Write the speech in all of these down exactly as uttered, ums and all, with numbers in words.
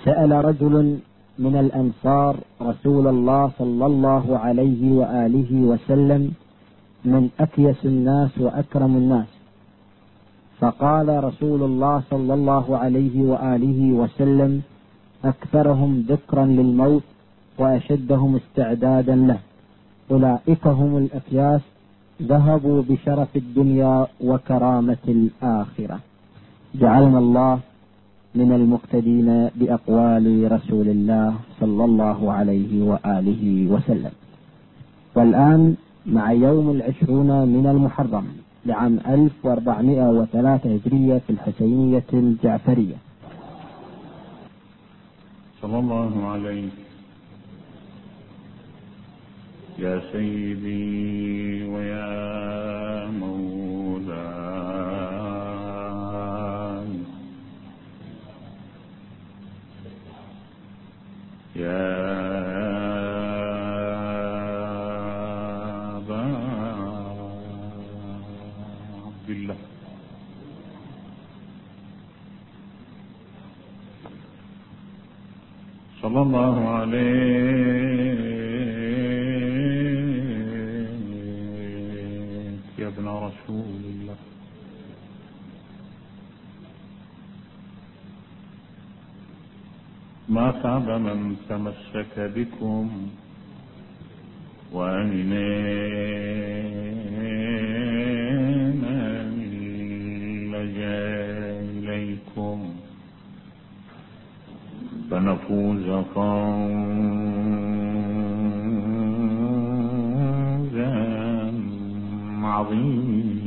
سأل رجل من الأنصار رسول الله صلى الله عليه وآله وسلم: من أكيس الناس وأكرم الناس؟ فقال رسول الله صلى الله عليه وآله وسلم: أكثرهم ذكرا للموت وأشدهم استعدادا له، أولئك هم الأكياس، ذهبوا بشرف الدنيا وكرامة الآخرة. جعلنا الله من المقتدين بأقوال رسول الله صلى الله عليه وآله وسلم. والآن مع يوم العشرون من المحرم لعام ألف وأربعمائة وثلاثة هجرية في الحسينية الجعفرية. صلى الله عليه يا سيدي ويا مولاي يا أبا عبد الله صلى الله عليه يا ابن رسول الله. ما خاب من تمسك بكم وأين من لجأ إليكم فنفوز فوزا عظيما.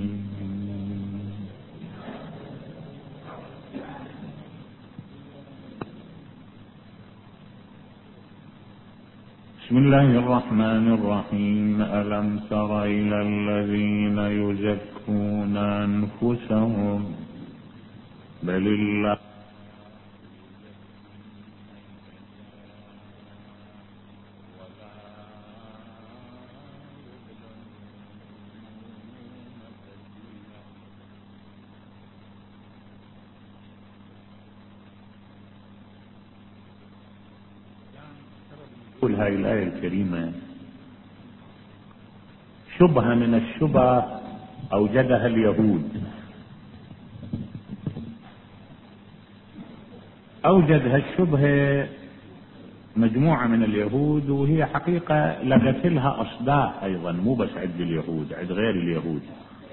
بسم الله الرحمن الرحيم. ألم تر إلى الذين يزكون أنفسهم بل الله هذه الآية الكريمة شبهة من الشبه أوجدها اليهود. أوجدها الشبهة مجموعة من اليهود، وهي حقيقة لقت لها أصداء أيضا، مو بس عند اليهود، عند غير اليهود.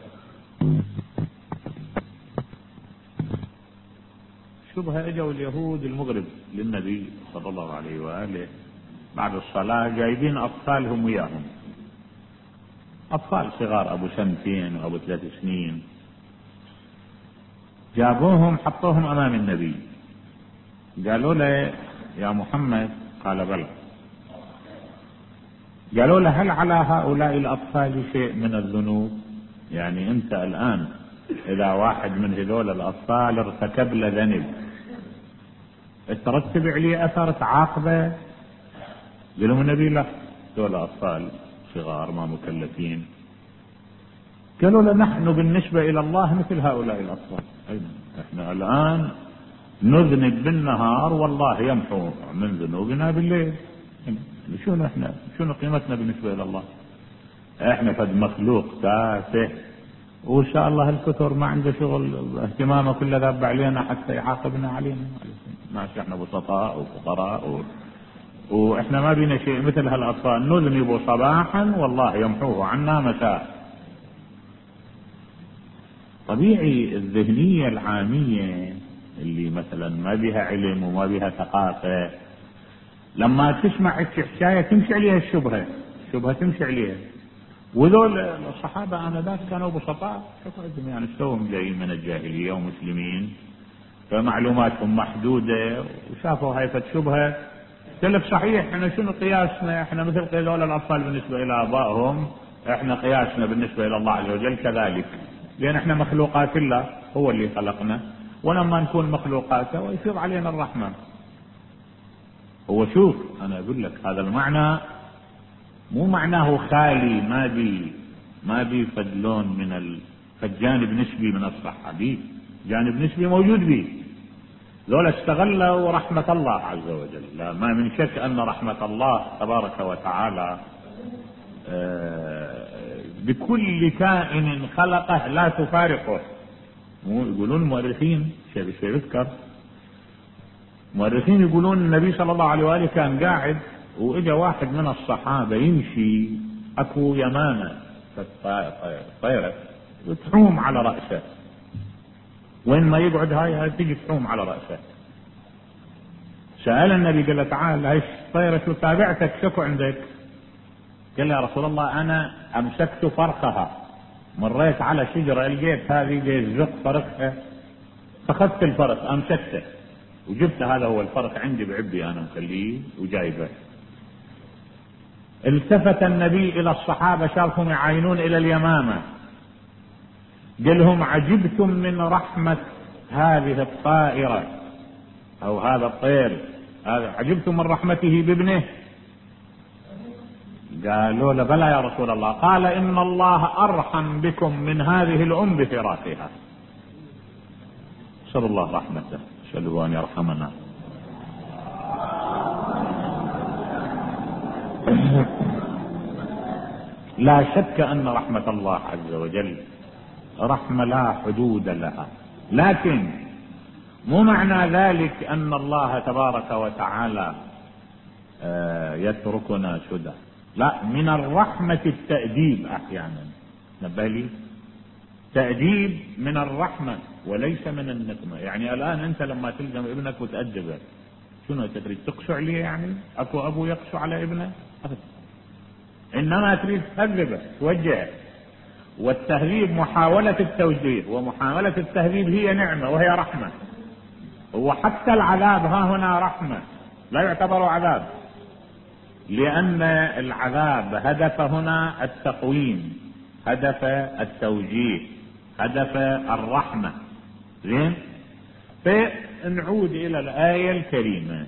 شبهة اجوا اليهود المغرب للنبي صلى الله عليه وآله بعد الصلاة، جايبين أطفالهم وياهم، أطفال صغار أبو سنتين وأبو ثلاث سنين، جابوهم حطوهم أمام النبي. قالوا له: يا محمد. قال: بلى. قالوا له: هل على هؤلاء الأطفال شيء من الذنوب؟ يعني أنت الآن إذا واحد من هذول الأطفال ارتكب له ذنب ترتب عليه أثر تعاقبه؟ قال لهم النبي: لا، هذول أطفال صغار ما مكلفين. قالوا له: نحن بالنسبة إلى الله مثل هؤلاء الأطفال، احنا الآن نذنب بالنهار والله يمحو من ذنوبنا بالليل. شنو احنا شنو قيمتنا بالنسبة إلى الله؟ احنا فد مخلوق تافه، وإن شاء الله الكثر ما عنده شغل، اهتمامه كله ذاب علينا حتى يعاقبنا علينا. ماشي، احنا بسطاء وفقراء و... واحنا ما بينا شيء مثل هالأطفال، نذنب صباحا والله يمحوه عنا مساء. طبيعي الذهنية العامية اللي مثلا ما بها علم وما بها ثقافة، لما تسمع الحكاية تمشي عليها الشبهة، الشبهة تمشي عليها. وذول الصحابة آنذاك كانوا بسطاء، يعني استوهم جايين من الجاهلية ومسلمين، فمعلوماتهم محدودة، وشافوا هاي الشبهة. قال صحيح، احنا شنو قياسنا؟ احنا مثل هذول الأطفال بالنسبة إلى آبائهم، احنا قياسنا بالنسبة إلى الله عز وجل كذلك، لأن احنا مخلوقات الله، هو اللي خلقنا، ولما نكون مخلوقاته ويفيض علينا الرحمة. هو شوف، أنا أقول لك هذا المعنى مو معناه خالي، ما بي ما بي فدلون من ال... فالجانب نسبي من الصحة، بي جانب نسبي موجود بي، ذولا استغلوا رحمة الله عز وجل. لا ما من شك أن رحمة الله تبارك وتعالى بكل كائن خلقه لا تفارقه. يقولون المؤرخين، شيء يذكر مؤرخين يقولون النبي صلى الله عليه وآله كان قاعد وإجا واحد من الصحابة يمشي أكو يمامة طيرة وتحوم على رأسه، وين ما يقعد هاي هاي تيجي تحوم على رأسه. سأل النبي قال له تعال هاي طيرة شو تابعتك شكو عندك؟ قال له يا رسول الله أنا أمسكت فرقها، مريت على شجرة لقيت هذه جاي زق فرقها فأخذت الفرق أمسكته وجبت هذا هو الفرق عندي بعبي أنا مخليه وجايبه. التفت النبي إلى الصحابة شافهم يعاينون إلى اليمامة، قال لهم عجبتم من رحمة هذه الطائرة أو هذا الطير، عجبتم من رحمته بابنه؟ قالوا له بلى يا رسول الله. قال إن الله أرحم بكم من هذه الأم بفراقها. نسأل الله رحمته، نسأله أن يرحمنا. لا شك أن رحمة الله عز وجل رحمة لا حدود لها، لكن مو معنى ذلك أن الله تبارك وتعالى يتركنا سدى، لا، من الرحمة التأديب أحيانا. نبالي تأديب من الرحمة وليس من النقمة. يعني الآن أنت لما تلزم ابنك وتأدبه شنو تريد تقسو عليه؟ يعني أكو أبو يقسو على ابنه؟ إنما تريد تهذبه توجهه، والتهذيب محاولة التوجيه، ومحاولة التهذيب هي نعمة وهي رحمة. وحتى العذاب ها هنا رحمة لا يعتبر عذاب، لأن العذاب هدف هنا التقويم، هدف التوجيه، هدف الرحمة. زين، فنعود إلى الآية الكريمة.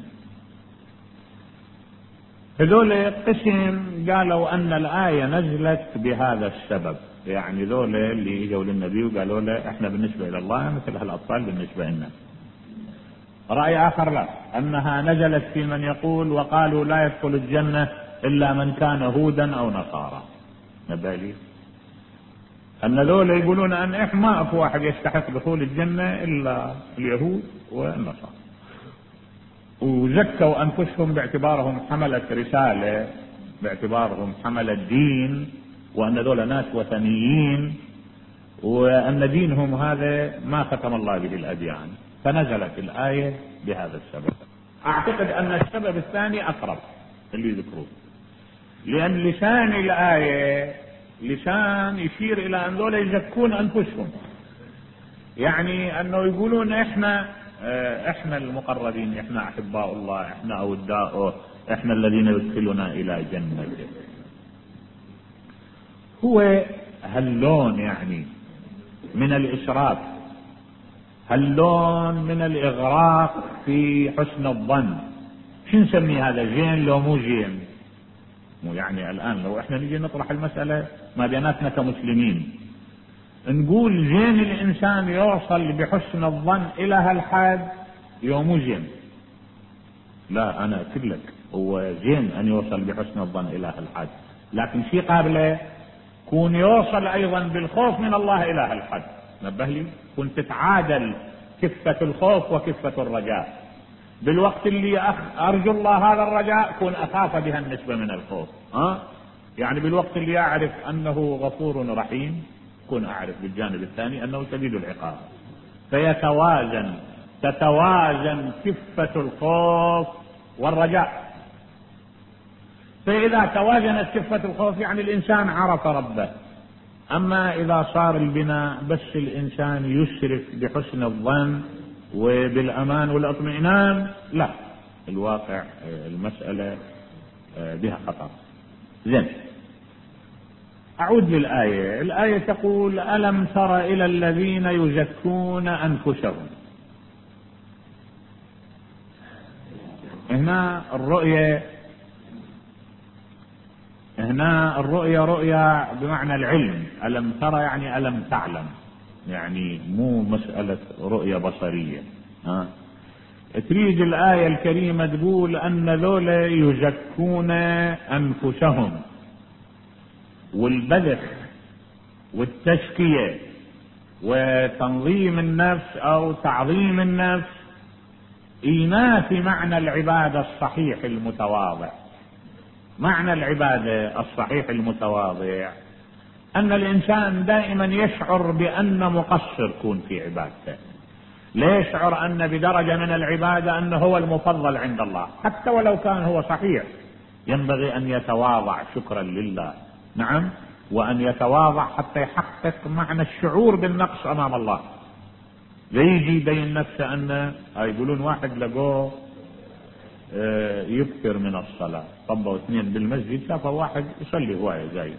هذول قسم قالوا أن الآية نزلت بهذا السبب، يعني ذول اللي اجوا للنبي وقالوا له احنا بالنسبة إلى الله مثل هالأطفال بالنسبة لنا. رأي آخر لا، أنها نزلت في من يقول وقالوا لا يدخل الجنة إلا من كان هودا أو نصارى. نبالي أن ذول يقولون أن إحنا ما أكو واحد يستحق دخول الجنة إلا اليهود والنصارى، وزكوا أنفسهم باعتبارهم حملة رسالة، باعتبارهم حملة دين، وأن ذول ناس وثنيين، وأن دينهم هذا ما ختم الله به الأديان، فنزلت الآية بهذا السبب. أعتقد أن السبب الثاني أقرب اللي يذكروه، لأن لسان الآية لسان يشير إلى أن ذولا يزكون أنفسهم، يعني أنه يقولون إحنا إحنا المقربين، إحنا أحباء الله، إحنا أوداؤه، إحنا الذين يدخلنا إلى جنته. هو هاللون يعني من الإسراف، هاللون من الإغراق في حسن الظن. شو نسمي هذا، جين لو مو جين؟ مو يعني الآن لو إحنا نجي نطرح المسألة ما بيناتنا كمسلمين، نقول جين الإنسان يوصل بحسن الظن إلى هالحد يوم جين؟ لا، أنا أكد لك هو زين أن يوصل بحسن الظن إلى هالحد، لكن في قابله كون يوصل أيضا بالخوف من الله إلى هالحد. نبه لي، كون تتعادل كفة الخوف وكفة الرجاء، بالوقت اللي أخ أرجو الله هذا الرجاء كون أخاف بها النسبة من الخوف. ها يعني بالوقت اللي أعرف أنه غفور رحيم كون أعرف بالجانب الثاني أنه شديد العقاب، فيتوازن تتوازن كفة الخوف والرجاء. فإذا توازنت كفة الخوف يعني الإنسان عرف ربه. أما إذا صار البناء بس الإنسان يشرف بحسن الظن وبالأمان والاطمئنان، لا، الواقع المسألة بها خطر. زين، أعود للآية. الآية تقول ألم تر إلى الذين يزكون أنفسهم. هنا الرؤية هنا الرؤية رؤية بمعنى العلم. ألم ترى يعني ألم تعلم، يعني مو مسألة رؤية بصرية. ها تريد الآية الكريمة تقول أن ذولا يزكون أنفسهم، والبذخ والتزكية وتنظيم النفس أو تعظيم النفس ينافي معنى العبادة الصحيح المتواضع. معنى العبادة الصحيح المتواضع أن الإنسان دائما يشعر بأن مقصر يكون في عبادته، لا يشعر أن بدرجة من العبادة أنه هو المفضل عند الله، حتى ولو كان هو صحيح. ينبغي أن يتواضع شكرا لله، نعم، وأن يتواضع حتى يحقق معنى الشعور بالنقص أمام الله. يجي بين نفسه أن يقولون واحد لقوه يكثر من الصلاة، طبوا اثنين بالمسجد شافوا واحد يصلي هواية زي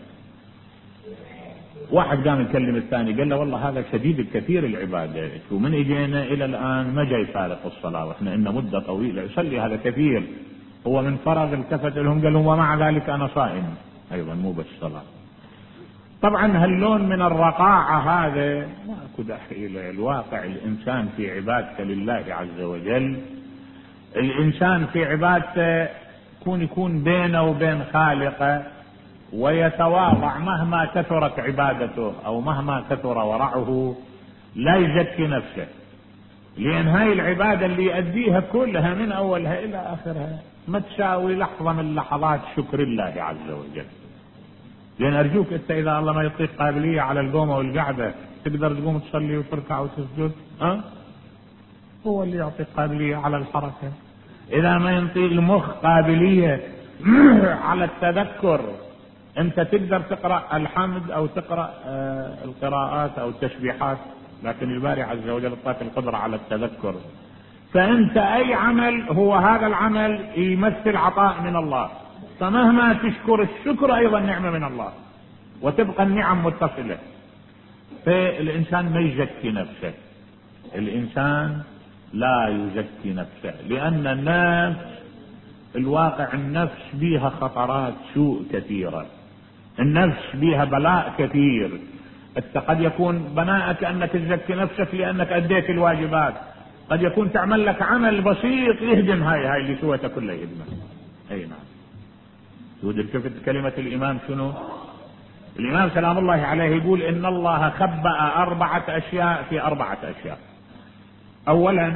واحد، قام يكلم الثاني قال له والله هذا شديد الكثير العبادة، ومن اجينا الى الان ما جاي فارق الصلاة، واحنا ان مدة طويلة يصلي هذا كثير. هو من فرغ التفت لهم قال لهم ومع ذلك انا صائم ايضا مو بس صلاة. طبعا هاللون من الرقاعة هذا ماكو داعي له. الواقع الانسان في عبادته لله عز وجل، الانسان في عبادته يكون يكون بينه وبين خالقه ويتواضع مهما كثرت عبادته او مهما كثر ورعه، لا يزكي نفسه، لان هاي العبادة اللي يؤديها كلها من اولها الى اخرها ما تساوي لحظة من لحظات شكر الله عز وجل. لان ارجوك انت اذا الله ما يعطيك قابلية على القومة والقعدة تقدر تقوم تصلي وتركع وتسجد؟ ها أه؟ هو اللي يعطيك قابلية على الحركة. اذا ما ينطي المخ قابلية على التذكر، انت تقدر تقرأ الحمد او تقرأ آه القراءات او التسبيحات، لكن الباري عز وجل اعطاك القدرة على التذكر. فانت اي عمل هو هذا العمل يمثل عطاء من الله، فمهما تشكر الشكر ايضا نعمة من الله، وتبقى النعم متصلة. فالانسان ما يزكي نفسه، الانسان لا يزكي نفسه، لان النفس الواقع النفس بيها خطرات سوء كثيرة، النفس بيها بلاء كثير. انت قد يكون بناءك انك تزكي نفسك لانك اديت الواجبات، قد يكون تعمل لك عمل بسيط يهدم هاي هاي اللي سويته كله يهدمه. اي نعم. تقدر شفت كلمة الامام شنو؟ الامام سلام الله عليه يقول ان الله خبأ اربعة اشياء في اربعة اشياء. اولا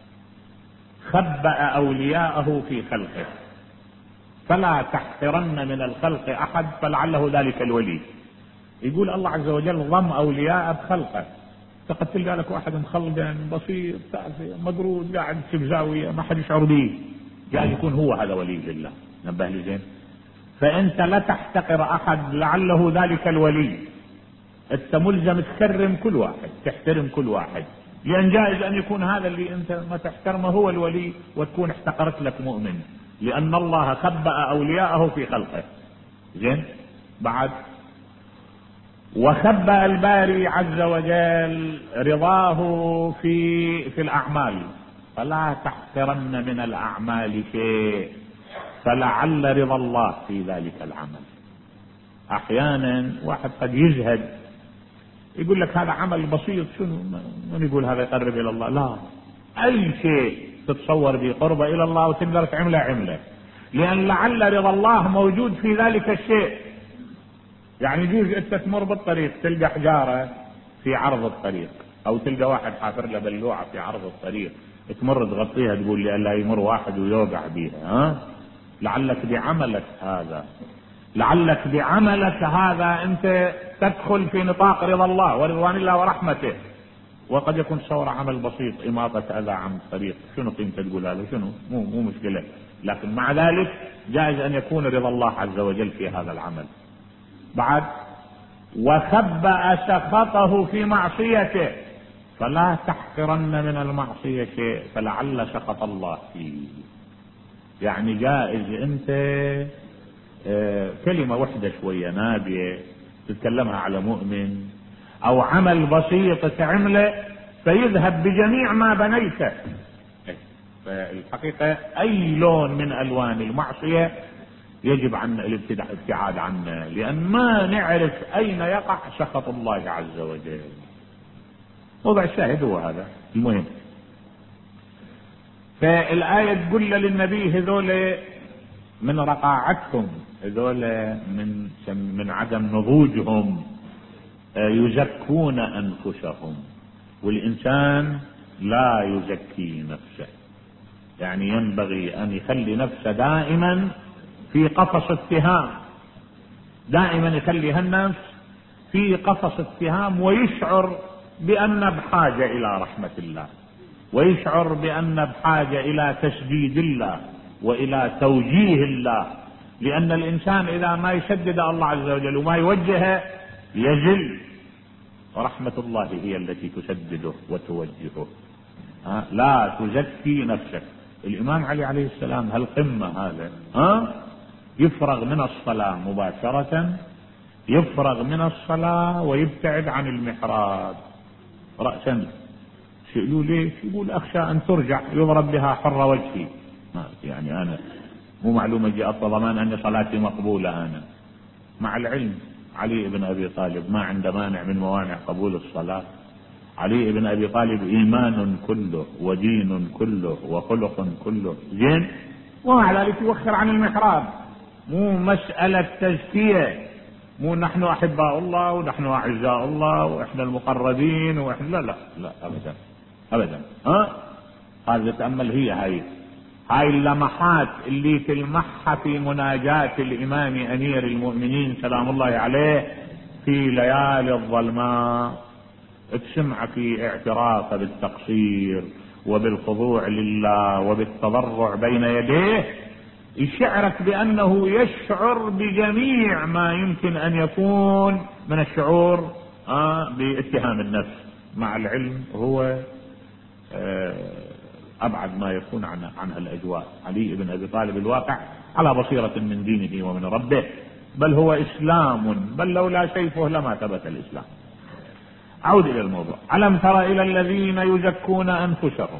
خبأ اولياءه في خلقه، فلا تحقرن من الخلق احد فلعله ذلك الولي. يقول الله عز وجل ضم اولياء بخلقه. فقد تلقى لك واحد مخلقا بسيط تافه مقرود قاعد في زاويه ما حد يشعر به، قاعد يكون هو هذا ولي لله. نبه لي زين. فانت لا تحتقر احد لعله ذلك الولي، انت ملزم تكرم كل واحد، تحترم كل واحد، لان جائز ان يكون هذا اللي انت ما تحترمه هو الولي وتكون احتقرت لك مؤمن، لان الله خبأ اولياءه في خلقه. زين. بعد وخبأ الباري عز وجل رضاه في في الاعمال، فلا تحقرن من الاعمال شيء فلعل رضا الله في ذلك العمل. احيانا واحد قد يزهد يقول لك هذا عمل بسيط، شنو من يقول هذا يقرب الى الله؟ لا، اي شيء تتصور به قرب الى الله وتقدر تعمله عمله، لان لعل رضا الله موجود في ذلك الشيء. يعني يجوز انت تمر بالطريق تلقى حجارة في عرض الطريق، او تلقى واحد حافر له بلوعة في عرض الطريق، تمر تغطيها تقول لي الا يمر واحد ويوقع بيها. ها لعلك بعملك هذا، لعلك بعملك هذا انت تدخل في نطاق رضا الله ورضوان الله ورحمته. وقد يكون تصور عمل بسيط إماطة أذى عن الطريق، شنو قيمته تقول هذا؟ شنو مو مو مشكلة، لكن مع ذلك جائز أن يكون رضا الله عز وجل في هذا العمل. بعد وخبأ سخطه في معصيته، فلا تحقرن من المعصية شيء فلعل سخط الله فيه. يعني جائز انت اه كلمة وحدة شوية نابية تتكلمها على مؤمن، او عمل بسيط تعمله فيذهب بجميع ما بنيته. فالحقيقة اي لون من الوان المعصية يجب عن الابتعاد عنه، لان ما نعرف اين يقع سخط الله عز وجل. وضع الشاهد هو هذا المهم. فالآية تقول للنبي هذول من رقاعتهم، هذول من من عدم نضوجهم يزكون أنفسهم، والإنسان لا يزكي نفسه. يعني ينبغي أن يخلي نفسه دائما في قفص اتهام، دائما يخلي هالنفس في قفص اتهام، ويشعر بأن بحاجة إلى رحمة الله، ويشعر بأن بحاجة إلى تسديد الله وإلى توجيه الله. لأن الإنسان إذا ما يسدد الله عز وجل وما يوجهه يزل، ورحمة الله هي التي تسدده وتوجهه. ها؟ لا تزكي نفسك. الإمام علي عليه السلام هالقمة هذا ها يفرغ من الصلاة مباشرة، يفرغ من الصلاة ويبتعد عن المحراب رأسا. سئلوا ليش؟ يقول أخشى أن ترجع يضرب بها حر وجهي. يعني أنا مو معلومة جاء ضمان أن صلاتي مقبولة. أنا مع العلم علي بن أبي طالب ما عنده مانع من موانع قبول الصلاة. علي بن أبي طالب إيمان كله ودين كله وخلق كله زين، ومع ذلك يوخر عن المحراب. مو مسألة تزكية، مو نحن أحباء الله ونحن أعزاء الله وإحنا المقربين وإحنا لا لا لا أبدا أبدا. ها هذا تأمل، هي هاي هاي اللمحات اللي تلمحها في مناجاة الإمام أمير المؤمنين سلام الله عليه في ليالي الظلماء، تسمع في اعترافه بالتقصير وبالخضوع لله وبالتضرع بين يديه، يشعرك بأنه يشعر بجميع ما يمكن أن يكون من الشعور آه باتهام النفس. مع العلم هو آه أبعد ما يكون عن عن الأجواء. علي بن أبي طالب الواقع على بصيرة من دينه ومن ربه، بل هو إسلام، بل لولا سيفه لما ثبت الإسلام. أعود إلى الموضوع. ألم تر إلى الذين يزكون أنفسهم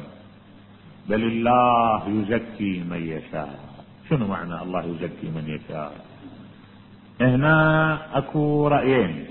بل الله يزكي من يشاء. شنو معنى الله يزكي من يشاء؟ هنا أكو رأيين.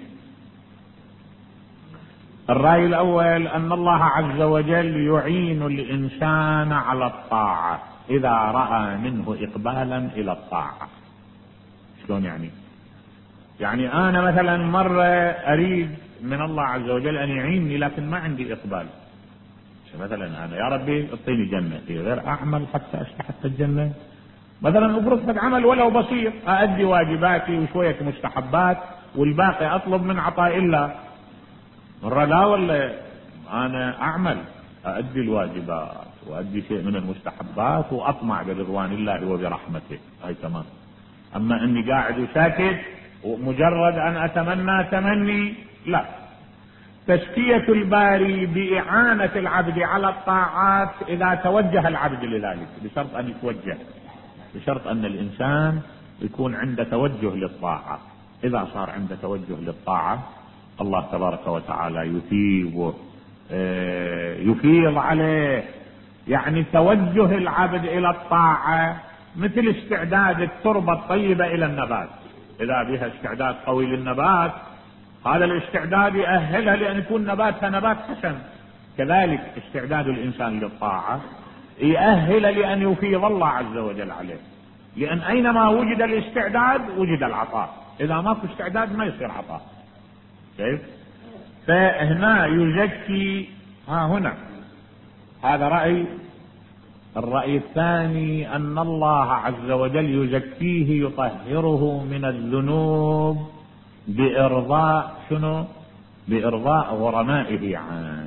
الرأي الأول أن الله عز وجل يعين الإنسان على الطاعة إذا رأى منه إقبالا إلى الطاعة. شلون يعني؟ يعني أنا مثلا مرة أريد من الله عز وجل أن يعينني لكن ما عندي إقبال. مثلا أنا يا ربي اعطيني جنة، في غير أعمل حتى أستحق الجنة. مثلا أفرض لك عمل ولو بسيط، أؤدي واجباتي وشوية مستحبات والباقي أطلب من عطاء الله. مرة لا، ولا أنا أعمل أؤدي الواجبات وأؤدي شيء من المستحبات وأطمع برضوان الله وبرحمته، هاي تمام. أما أني قاعد وساكت ومجرد أن أتمنى تمني، لا. تزكية الباري بإعانة العبد على الطاعات إذا توجه العبد لذلك، بشرط أن يتوجه، بشرط أن الإنسان يكون عنده توجه للطاعة. إذا صار عنده توجه للطاعة الله تبارك وتعالى يثيبه، يفيض عليه. يعني توجه العبد إلى الطاعة مثل استعداد التربة الطيبة إلى النبات. إذا بها استعداد قوي للنبات، هذا الاستعداد يأهلها لأن يكون نباتها نبات حسن. كذلك استعداد الإنسان للطاعة يأهل لأن يفيض الله عز وجل عليه، لأن أينما وجد الاستعداد وجد العطاء. إذا ما في استعداد ما يصير عطاء. كيف؟ فهنا يزكي. ها هنا هذا رأي. الرأي الثاني أن الله عز وجل يزكيه، يطهره من الذنوب بإرضاء شنو؟ بإرضاء غرمائه عنه.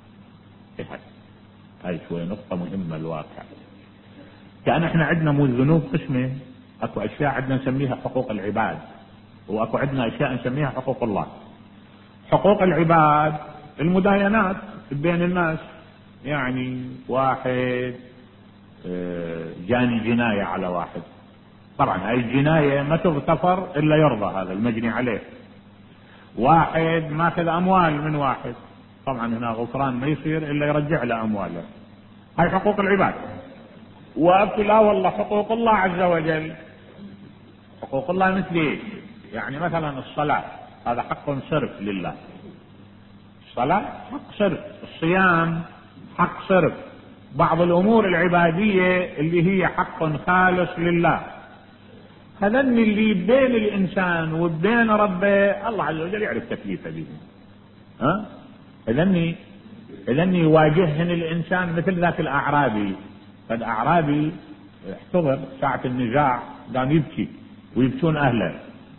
هاي شوية نقطة مهمة الواقع. كأن احنا عندنا مو الذنوب قسمين، اكو اشياء عندنا نسميها حقوق العباد، واكو عندنا اشياء نسميها حقوق الله. حقوق العباد المداينات بين الناس، يعني واحد جاني جناية على واحد، طبعا هاي الجناية ما تغتفر الا يرضى هذا المجني عليه. واحد ماخذ اموال من واحد، طبعا هنا غفران ما يصير الا يرجع له امواله. هاي حقوق العباد. واكو لا والله حقوق الله عز وجل. حقوق الله مثل ايش؟ يعني مثلا الصلاة هذا حق صرف لله، الصلاة حق صرف، الصيام حق صرف، بعض الامور العبادية اللي هي حق خالص لله، هذن اللي بين الانسان وبين ربه الله عز وجل يعرف تكليفه به. ها اذن اذن يواجههن الانسان مثل ذاك الاعرابي. فالاعرابي احتضر ساعة النزاع قام يبكي ويبكون اهله،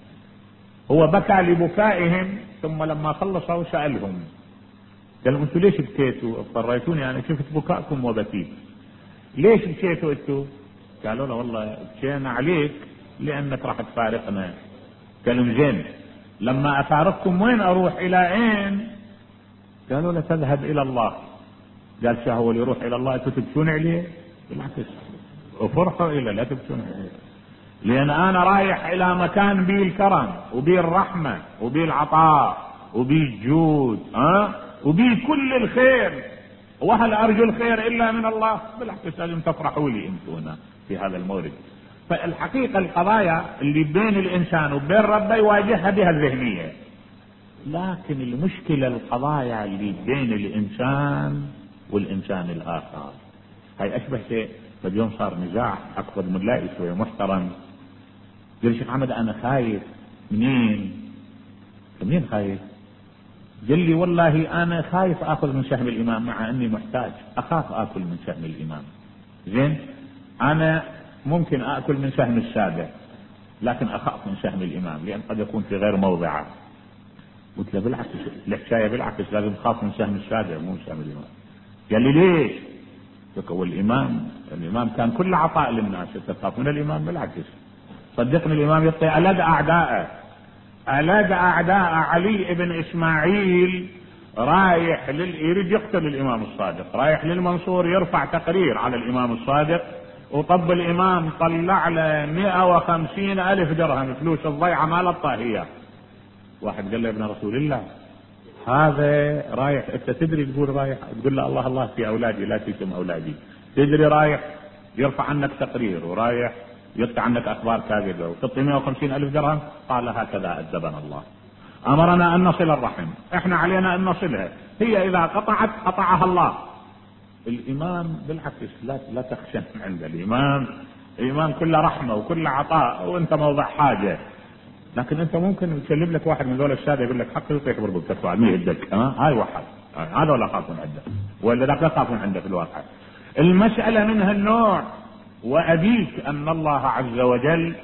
هو بكى لبكائهم، ثم لما خلصوا سألهم قال انتوا ليش بكيتوا؟ اضطريتوني انا شفت بكاءكم وبكيت، ليش بكيتوا انتوا؟ قالوا له والله بكينا عليك لانك راح تفارقنا. قالوا زين لما افارقكم وين اروح الى اين؟ قالوا له تذهب الى الله. قال شو هو اللي يروح الى الله انتوا تبكون عليه؟ بالعكس وفرحوا الى لا تبكون عليه، لان انا رايح الى مكان بيه الكرم وبيه الرحمة وبيه العطاء وبيه الجود ها وبيه كل الخير، وهل ارجو الخير الا من الله؟ بالعكس لازم تفرحوا لي انتم هنا في هذا المورد. فالحقيقة القضايا اللي بين الانسان وبين ربه يواجهها بها الذهنية، لكن المشكلة القضايا اللي بين الانسان والانسان الاخر هاي اشبه شيء. فاليوم صار نزاع اكبر من لا شوية محترم، قال شيخ حمد انا خايف. منين؟ منين خايف؟ قال لي والله انا خايف اخذ من سهم الامام مع اني محتاج، اخاف اكل من سهم الامام. زين انا ممكن اكل من سهم السادة لكن اخاف من سهم الامام لان قد يكون في غير موضعه. قلت له بالعكس الحكايه بالعكس لازم تخاف من سهم السادة مو سهم الامام. قال لي ليش؟ قلت له الامام الامام كان كل عطاء للناس، تخاف من الامام؟ بالعكس صدقني الامام يعطي ألد اعدائه ألد اعداء علي ابن اسماعيل، رايح لل... يريد يقتل الامام الصادق، رايح للمنصور يرفع تقرير على الامام الصادق، وطب الامام طلع له مئة وخمسين الف درهم فلوس الضيعة مال الطاهية. واحد قال له ابن رسول الله هذا رايح، انت تدري تقول رايح تقول له الله الله في اولادي لا تشتم اولادي، تدري رايح يرفع عنك تقرير ورايح يقطع عنك اخبار كاذبه وتعطي مئة وخمسين الف درهم؟ قال هكذا ادبنا الله، امرنا ان نصل الرحم، احنا علينا ان نصلها، هي اذا قطعت قطعها الله. الامام بالعكس لا لا تخشى عند الامام، الامام كله رحمه وكله عطاء وانت موضع حاجه. لكن انت ممكن تسلم لك واحد من ذول الساده يقول لك حق يطيح بربك مين يدك، ها هاي واحد هذا ولا خافون عندك ولا ذاك لا خافون عندك في الواقع. المساله من هالنوع. وأبيك أن الله عز وجل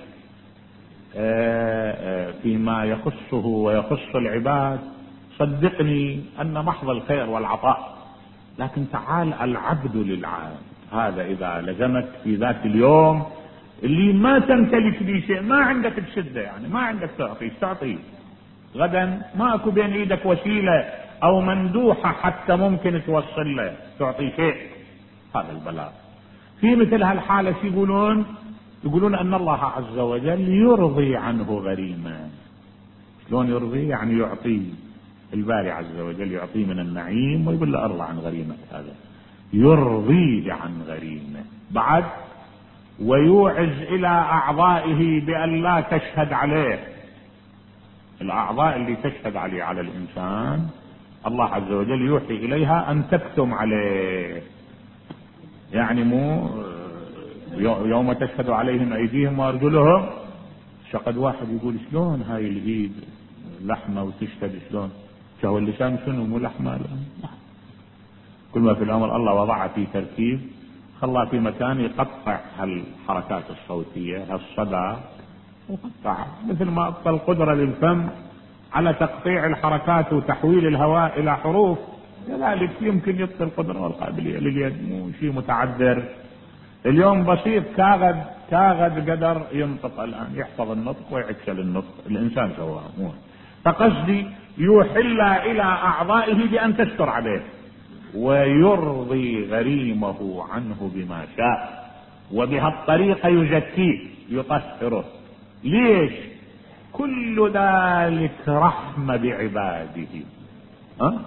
فيما يخصه ويخص العباد صدقني أن محض الخير والعطاء، لكن تعال العبد للعبد. هذا إذا لزمت في ذات اليوم اللي ما تمتلك به شيء، ما عندك تشده، يعني ما عندك تعطي تعطي غدا ما أكو بين إيدك وسيلة أو مندوحة حتى ممكن توصل له تعطي شيء، هذا البلاء. في مثل هالحالة يقولون يقولون أن الله عز وجل يرضي عنه غريما. شلون يرضي؟ يعني يعطيه، الباري عز وجل يعطيه من النعيم ويقول له ارضى عن غريمك، هذا يرضي عن غريمه. بعد ويوعز إلى أعضائه بأن لا تشهد عليه، الأعضاء اللي تشهد عليه على الإنسان الله عز وجل يوحي إليها أن تكتم عليه، يعني مو يوم تشهد عليهم أيديهم وأرجلهم. شقد واحد يقول شلون هاي الإيد لحمة وتشهد شلون؟ شهو اللسان شنو مو لحمة؟ كل ما في الأمر الله وضع في تركيب، خلى في مكان يقطع هالحركات الصوتية هالصدى، وقطع مثل ما أعطى القدرة للفم على تقطيع الحركات وتحويل الهواء إلى حروف، كذلك يمكن يعطي القدرة والقابلية لليد، مو شيء متعذر. اليوم بسيط كاغد كاغد قدر ينطق الآن، يحفظ النطق ويعكسل النطق، الإنسان سواه مو. فقصدي يحل إلى أعضائه بأن تستر عليه ويرضي غريمه عنه بما شاء، وبهالطريقة يزكيه يطهره. ليش؟ كل ذلك رحمة بعباده. ها؟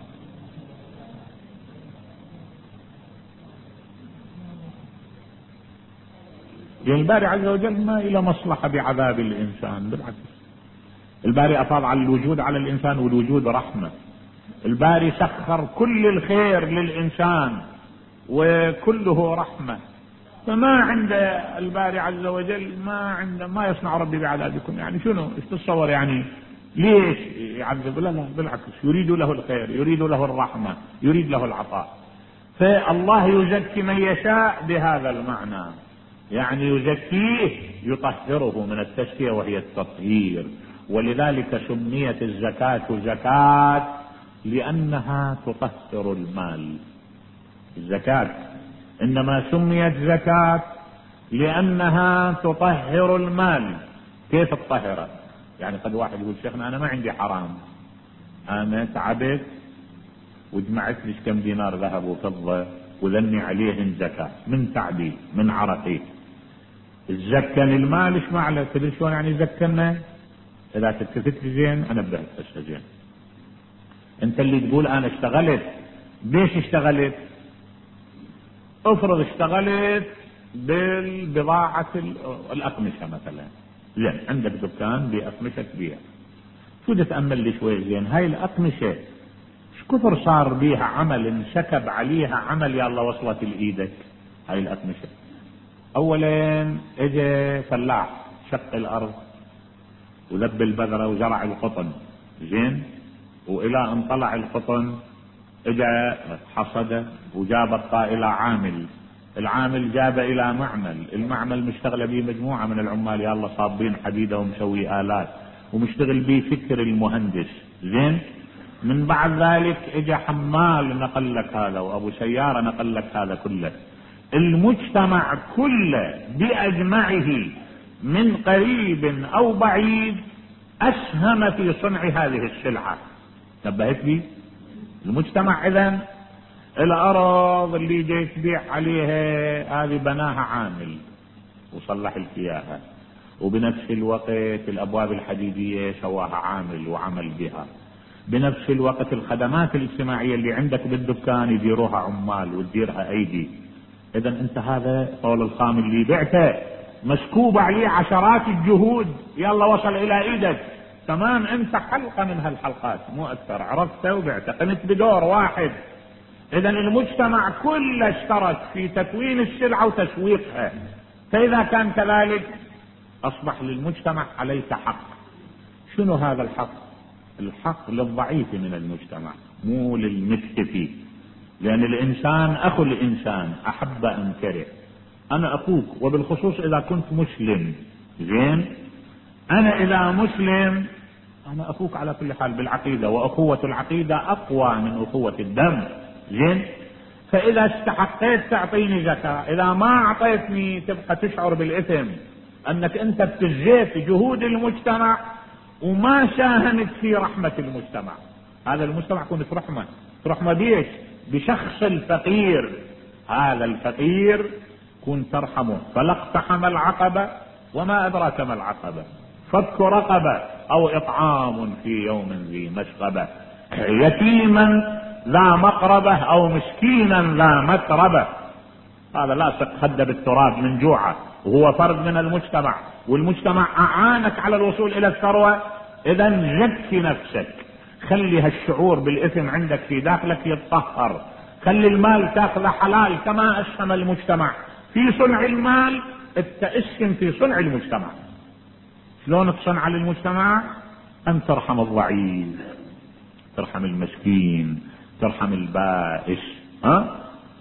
يعني الباري عز وجل ما إلى مصلحة بعذاب الإنسان، بالعكس الباري أفاض على الوجود على الإنسان، والوجود رحمة. الباري سخر كل الخير للإنسان، وكله رحمة. فما عند الباري عز وجل ما عند ما يصنع ربي بعذابكم. يعني شنو ايش تتصور؟ يعني ليش يعذب؟ لا لا بالعكس، يريد له الخير، يريد له الرحمة، يريد له العطاء. فالله يزكي من يشاء بهذا المعنى، يعني يزكيه، يطهره من التزكية وهي التطهير. ولذلك سميت الزكاة زكاة لأنها تطهر المال. الزكاة إنما سميت زكاة لأنها تطهر المال. كيف تطهره؟ يعني قد واحد يقول شيخنا أنا ما عندي حرام، أنا تعبت وجمعت لي كم دينار ذهب وفضة وذني عليهن زكاة من تعبي من عرقي. الزكن المال ايش معنى؟ تدري شلون يعني زكنا؟ اذا تلتفت زين انا بهت هسه زين. انت اللي تقول انا اشتغلت، ليش اشتغلت؟ افرض اشتغلت بالبضاعة الاقمشة مثلا، زين عندك دكان باقمشة تبيع، شو تتأمل لي شوي زين هاي الاقمشة ايش كثر صار بيها عمل، انسكب عليها عمل يا الله وصلت لايدك هاي الاقمشة. اولا اجى فلاح شق الارض وذب البذرة وزرع القطن زين، والى ان طلع القطن اجى حصده وجاب الطا الى عامل، العامل جاب الى معمل، المعمل مشتغل به مجموعة من العمال يا الله صابين حديدة ومسوي الات ومشتغل به فكر المهندس زين. من بعد ذلك اجى حمال نقل لك هذا، وابو سيارة نقل لك هذا كله. المجتمع كله بأجمعه من قريب او بعيد اسهم في صنع هذه السلعة. نبهت لي المجتمع. اذن الارض اللي جاي تبيع عليها هذه بناها عامل وصلح لك اياها، وبنفس الوقت الابواب الحديدية سواها عامل وعمل بها، بنفس الوقت الخدمات الاجتماعية اللي عندك بالدكان يديروها عمال وتديرها ايدي. اذا انت هذا طول الخام اللي بعته مسكوب عليه عشرات الجهود يلا وصل الى ايدك، تمام انت حلقة من هالحلقات مو اكثر، عرفته وبعته، قمت بدور واحد. اذا المجتمع كله اشترك في تكوين السلعة وتسويقها. فاذا كان كذلك اصبح للمجتمع عليك حق. شنو هذا الحق؟ الحق للضعيف من المجتمع مو للمكتفي، لان الانسان اخو الانسان احب ان كره. انا اخوك، وبالخصوص اذا كنت مسلم زين، انا اذا مسلم انا اخوك على كل حال بالعقيدة، واخوة العقيدة اقوى من اخوة الدم زين. فاذا استحقيت تعطيني زكاة، اذا ما اعطيتني تبقى تشعر بالاثم انك انت ابتزيت جهود المجتمع وما ساهمت في رحمة المجتمع. هذا المجتمع كنت رحمة، رحمة بيش بشخص الفقير، هذا الفقير كنت ترحمه. فلاقتحم العقبة وما أدراك ما العقبة، فك رقبة أو إطعام في يوم ذي مسغبة، يتيما لا مقربة أو مسكينا لا متربة. هذا لاصق خده بالتراب من جوعه وهو فرد من المجتمع، والمجتمع أعانك على الوصول إلى الثروة. إذا زكي نفسك، خلي هالشعور بالإثم عندك في داخلك يتطهر، خلي المال تاخذ حلال كما أسهم المجتمع في صنع المال، التأسم في صنع المجتمع. شلون تصنع للمجتمع؟ أن ترحم الضعيف، ترحم المسكين، ترحم البائس. ها؟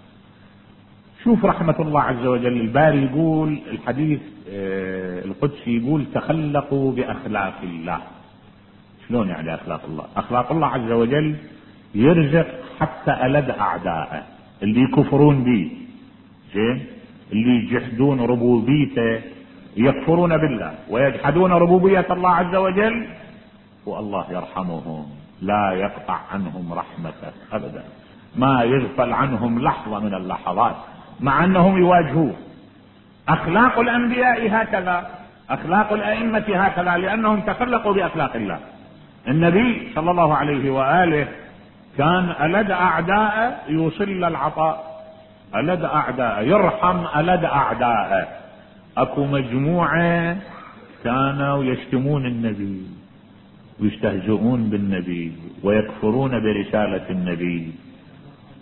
شوف رحمة الله عز وجل. الباري يقول الحديث القدسي يقول تخلقوا بأخلاق الله. شلون يعني أخلاق الله؟ أخلاق الله عز وجل يرزق حتى ألد أعداءه اللي يكفرون به زين، اللي يجحدون ربوبيته، يكفرون بالله ويجحدون ربوبية الله عز وجل، والله يرحمهم لا يقطع عنهم رحمته أبدا، ما يغفل عنهم لحظة من اللحظات مع أنهم يواجهوه. أخلاق الأنبياء هكذا، أخلاق الأئمة هكذا، لأنهم تخلقوا بأخلاق الله. النبي صلى الله عليه وآله كان ألد أعداء يوصل العطاء، ألد أعداء يرحم ألد أعداء. أكو مجموعة كانوا يشتمون النبي ويستهزئون بالنبي ويكفرون برسالة النبي،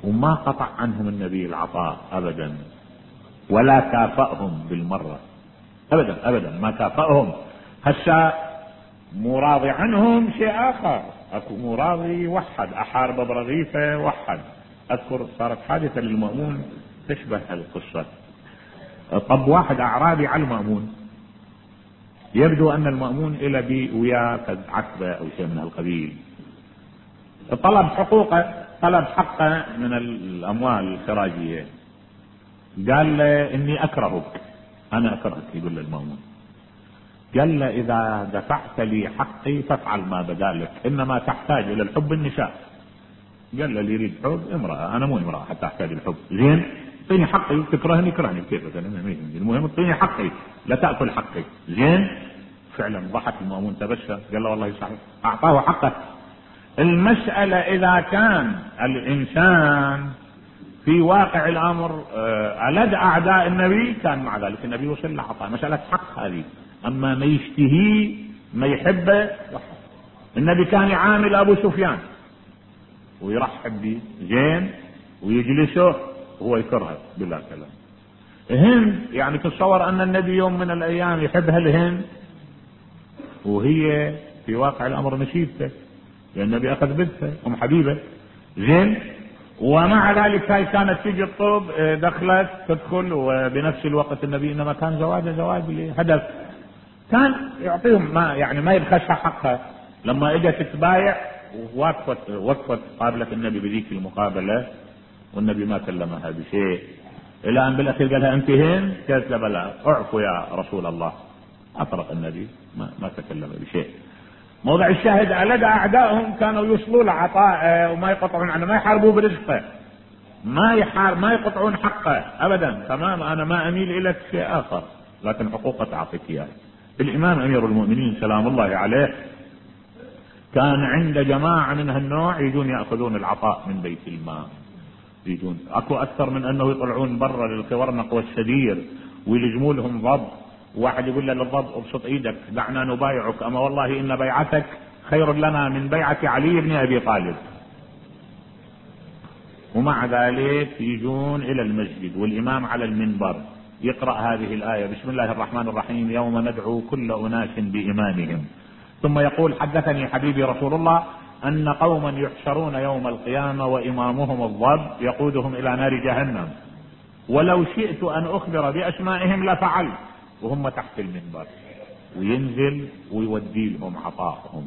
وما قطع عنهم النبي العطاء ابدا، ولا كافأهم بالمرة ابدا ابدا، ما كافأهم. هسه مو راضي عنهم شيء اخر، اكو مو راضي وحد، احارب برغيفه وحد. اذكر صارت حادثه للمأمون تشبه القصه. طب واحد اعرابي على المأمون، يبدو ان المأمون الى بي وياه عتبه او شيء من القبيل، طلب حقوقه، طلب حقه من الاموال الخراجيه. قال له اني اكرهك، انا اكرهك، يقول له المأمون. قال له اذا دفعت لي حقي فافعل ما بدالك، انما تحتاج الى الحب النساء. قال له اللي يريد حب امرأة، انا مو امرأة حتى احتاج الحب. زين اعطيني حقي، تكرهني كرهني كيف، المهم اعطيني حقي لا تأكل حقي. زين فعلا ضحك المأمون تبسم، قال له والله صحيح، اعطاه حقه. المسألة اذا كان الانسان في واقع الامر ألد اعداء النبي كان مع ذلك النبي وصل له عطاء، مسألة حق هذه. اما ما يشتهيه ما يحبه، النبي كان يعامل ابو سفيان ويرحب به زين ويجلسه وهو يكرهه بلا كلام. هند يعني تتصور ان النبي يوم من الايام يحبها الهند وهي في واقع الامر نشيبته، لان النبي اخذ بنتها ام حبيبه. زين ومع ذلك هاي كانت تيجي الطب، دخلت تدخل، وبنفس الوقت النبي انما كان زواجه زواج لهدف، كان يعطيهم ما يعني ما يبخسها حقها. لما اجت تتبايع ووقفت وقفت قابلت النبي بذيك المقابله والنبي ما كلمها بشيء، الى ان بالاخير قالها انت هند؟ قالت له بلى، اعفو يا رسول الله. اطرق النبي ما, ما تكلم بشيء. موضع الشاهد ألد اعدائهم كانوا يوصلوا له عطاء وما يقطعون عنه، ما يحاربوا برزقه، ما يحار ما يقطعون حقه ابدا. تمام، انا ما اميل الى شيء اخر، لكن حقوقه تعطيك اياه. الامام امير المؤمنين سلام الله عليه كان عند جماعة من هالنوع يجون يأخذون العطاء من بيت المال، يجون اكو اكثر من انه يطلعون برا للخورنق والسدير ويلجموا لهم ضب. واحد يقول له للضب ابسط ايدك دعنا نبايعك، اما والله ان بيعتك خير لنا من بيعة علي بن ابي طالب. ومع ذلك يجون الى المسجد والامام على المنبر يقرأ هذه الآية بسم الله الرحمن الرحيم يوم ندعو كل اناس بامامهم، ثم يقول حدثني حبيبي رسول الله ان قوما يحشرون يوم القيامة وامامهم الضب يقودهم الى نار جهنم، ولو شئت ان اخبر باسمائهم لفعلت، وهم تحت المنبر، وينزل ويودي لهم عطاءهم.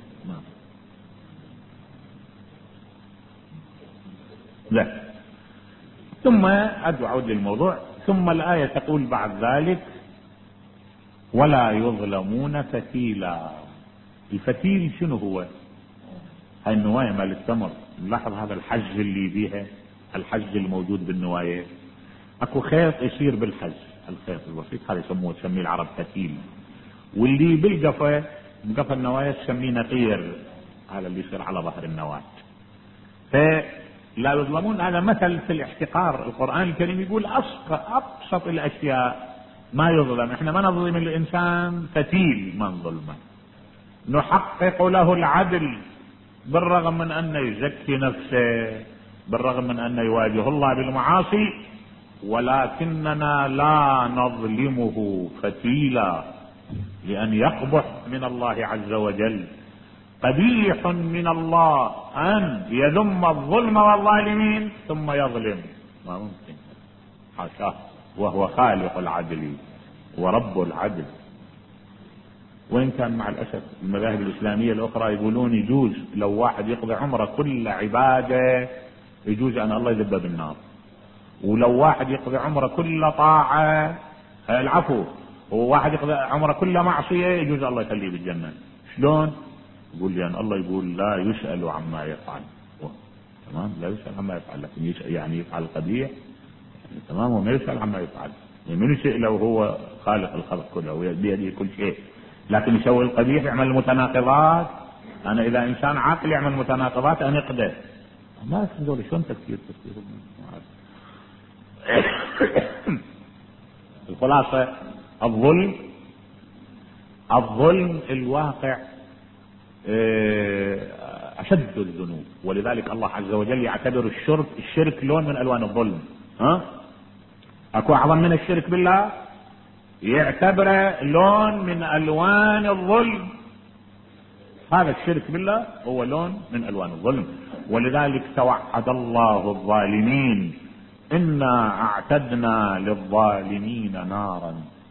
لا ثم ادعو للموضوع. ثم الآية تقول بعد ذلك ولا يظلمون فتيلا. الفتيل شنو هو؟ هاي النواية مال التمر، نلاحظ هذا الحج اللي بيها، الحج الموجود بالنواية. اكو خيط يصير بالحج، الخيط الوسيط هذا يسموه تسميه العرب فتيل، واللي بالقفا قفا النوايا تسميه نقير، هذا اللي يصير على ظهر النواة. فلا يظلمون هذا مثل في الاحتقار. القرآن الكريم يقول ابسط الاشياء ما يظلم، احنا ما نظلم الانسان فتيل، ما نظلمه، نحقق له العدل بالرغم من انه يزكي نفسه، بالرغم من انه يواجه الله بالمعاصي، ولكننا لا نظلمه فتيلا، لان يقبح من الله عز وجل. قبيح من الله ان يذم الظلم والظالمين ثم يظلم، ما ممكن، حاشاه، وهو خالق العدل ورب العدل. وإن كان مع الأسف المذاهب الإسلامية الأخرى يقولون يجوز لو واحد يقضي عمره كل عبادة يجوز أن الله يذبه بالنار، ولو واحد يقضي عمره كل طاعة العفو، وواحد يقضي عمره كل معصية يجوز الله يخليه بالجنة. شلون؟ يقول لي يعني الله يقول لا يسأل عما يفعل، تمام، لا يسأل عما يفعل، لكن يسأل يعني يفعل القبيح يعني تمام، وما يسأل عما يفعل، يعني من يسأل لو هو خالق الخلق كله وبيده كل شيء، لكن يسوي القبيح يعمل المتناقضات. انا اذا انسان عاقل يعمل متناقضات انا اقدر ما تقدر. شلون تفكير تفكير الخلاصة الظلم الظلم الواقع أشد الذنوب. ولذلك الله عز وجل يعتبر الشرك الشرك لون من ألوان الظلم. ها أكو أعظم من الشرك بالله؟ يعتبره لون من ألوان الظلم. هذا الشرك بالله هو لون من ألوان الظلم. ولذلك توعد الله الظالمين: إنا أعتدنا للظالمين نارا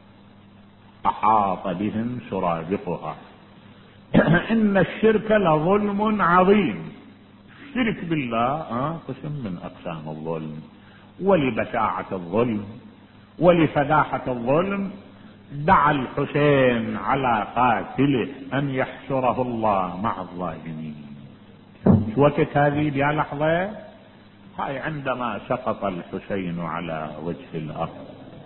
أحاط بهم سرادقها. إن الشرك لظلم عظيم. الشرك بالله آه قسم من أقسام الظلم. ولبشاعة الظلم ولفداحة الظلم دعا الحسين على قاتله أن يحشره الله مع الظالمين. شو وقت هذه يا لحظة؟ هاي عندما سقط الحسين على وجه الأرض.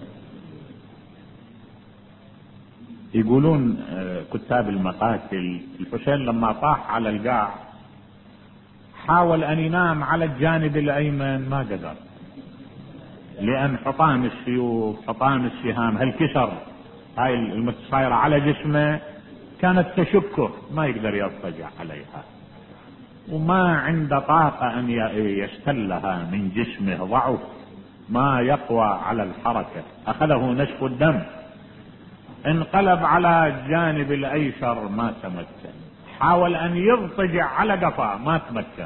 يقولون كتاب المقاتل الحسين لما طاح على القاع حاول أن ينام على الجانب الأيمن، ما قدر، لأن حطام السيوف حطام السهام هالكسر هاي المتصايرة على جسمه كانت تشكه، ما يقدر يضطجع عليها، وما عنده طاقة أن يستلها من جسمه، ضعف ما يقوى على الحركة، أخذه نشف الدم، انقلب على الجانب الأيسر ما تمكن، حاول أن يضطجع على قفاه ما تمكن.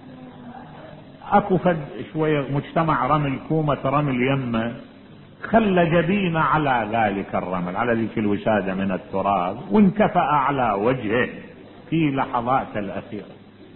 أكو فد شوية مجتمع رمل كومة رمل يمه، خلى جبينه على ذلك الرمل على ذيك الوسادة من التراب وانكفأ على وجهه في لحظات الأخيرة.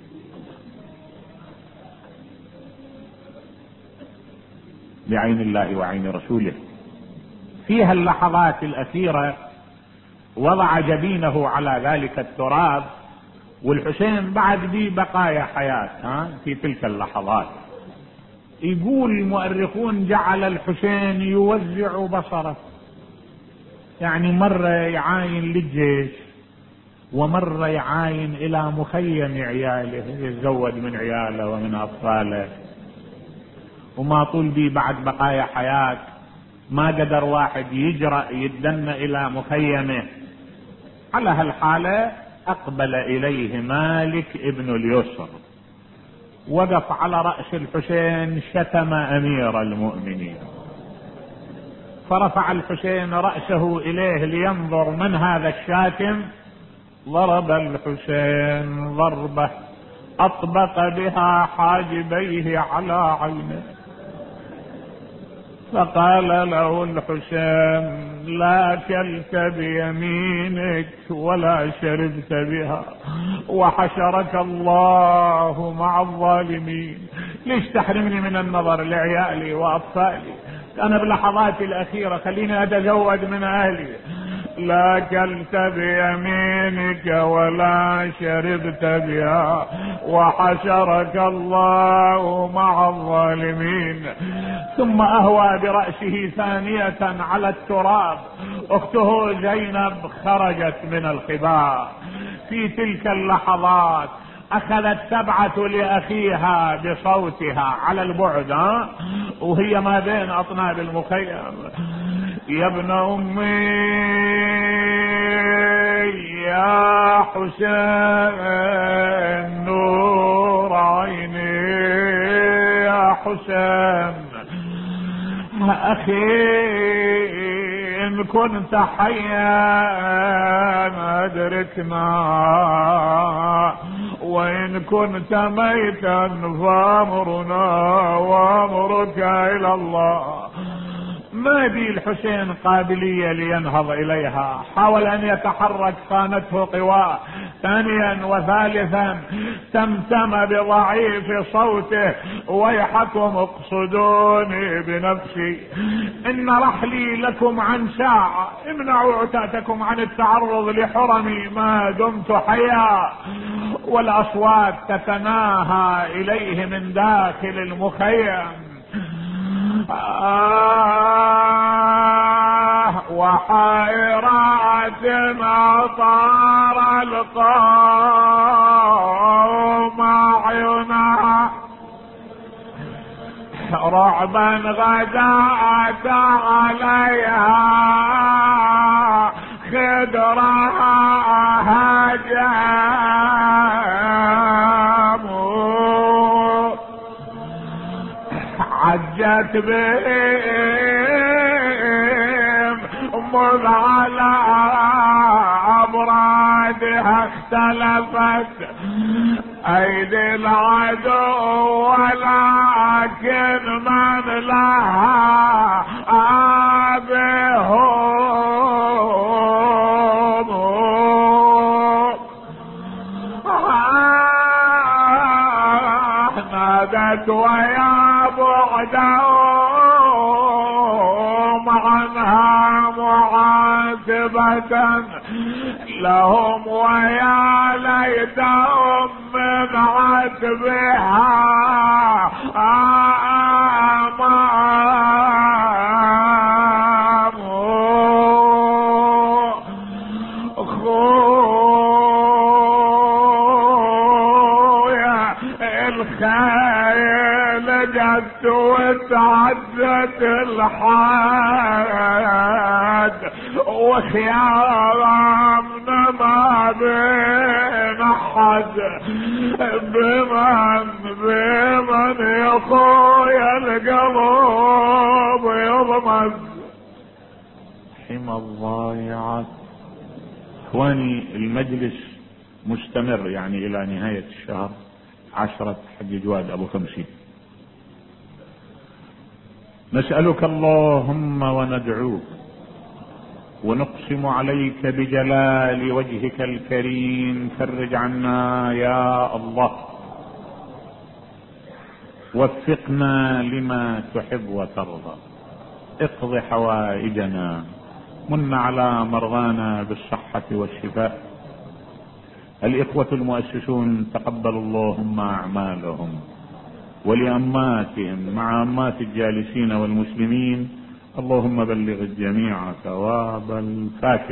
بعين الله وعين رسوله فيها اللحظات الأخيرة وضع جبينه على ذلك التراب، والحسين بعد بي بقايا حياة ها في تلك اللحظات. يقول المؤرخون جعل الحسين يوزع بصره، يعني مرة يعاين للجيش ومرة يعاين إلى مخيم عياله، يتزود من عياله ومن أطفاله، وما طول بي بعد بقايا حياة ما قدر واحد يجرأ يدنى إلى مخيمه. على هالحالة أقبل إليه مالك ابن اليسر، وقف على رأس الحسين شتم أمير المؤمنين، فرفع الحسين رأسه إليه لينظر من هذا الشاتم، ضرب الحسين ضربة أطبق بها حاجبيه على عينه، فقال له الحسين: لا كلت بيمينك ولا شربت بها وحشرك الله مع الظالمين. ليش تحرمني من النظر لعيالي وأطفالي؟ أنا بلحظاتي الأخيرة خليني أتزود من أهلي. لا كلت بيمينك ولا شربت بها وحشرك الله مع الظالمين. ثم أهوى برأسه ثانية على التراب. أخته زينب خرجت من الخباء في تلك اللحظات، أخذت تبعث لأخيها بصوتها على البعد ها؟ وهي ما بين أطناب المخيم: يا ابن أمي يا حسين نور عيني يا حسين، أخي إن كنت حيا أدركنا وإن كنت ميتا فأمرنا وأمرك إلى الله. ما بي الحسين قابلية لينهض إليها، حاول أن يتحرك خانته قواه، ثانيا وثالثا تمتم بضعيف صوته: ويحكم اقصدوني بنفسي، إن رحلي لكم عن ساعة، امنعوا عتاتكم عن التعرض لحرمي ما دمت حيا. والأصوات تتناهى إليه من داخل المخيم: آه وحائرات أطار القوم عيونها رعبا غداءت عليها خدرها هجا نادت بهم مذ على أبرادها اختلفت أيدي العدو ولكن من لها آبهم نادت ويا بعدهم عنها معاتبة لهم ويا ليتهم من عتبها آماموا خويا الخيل جت وتعدت الحاد وخيامنا ما بين احد بمن بمن يا خويا القلب يضمد حمى الضايعات. اخواني المجلس مستمر يعني الى نهاية الشهر عشرة حج جواد ابو خمسين. نسألك اللهم وندعوك ونقسم عليك بجلال وجهك الكريم فرج عنا يا الله، وفقنا لما تحب وترضى، اقض حوائجنا، من على مرضانا بالصحة والشفاء. الإخوة المؤسسون تقبل اللهم أعمالهم، ولأماتهم مع أمات الجالسين والمسلمين اللهم بلغ الجميع ثواب الفاتحة.